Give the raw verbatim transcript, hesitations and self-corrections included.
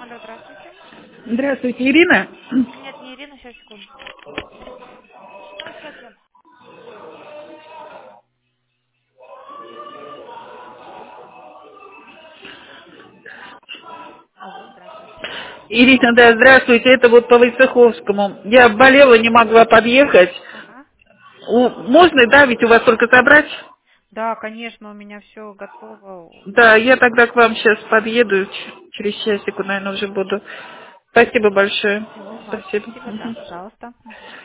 Алло, здравствуйте. Здравствуйте, Ирина. Нет, не Ирина, сейчас, секунду. Сейчас, сейчас, сейчас. Алло, здравствуйте. Ирина, да, здравствуйте. Это вот по Войцеховскому. Я болела, не могла подъехать. Ага. У- можно, да, ведь у вас только забрать? Да, конечно, у меня все готово. Да, я тогда к вам сейчас подъеду. Ч- Через часик, наверное, уже буду. Спасибо большое. Все, вам Спасибо. спасибо, да, Мгм. пожалуйста. Мгм.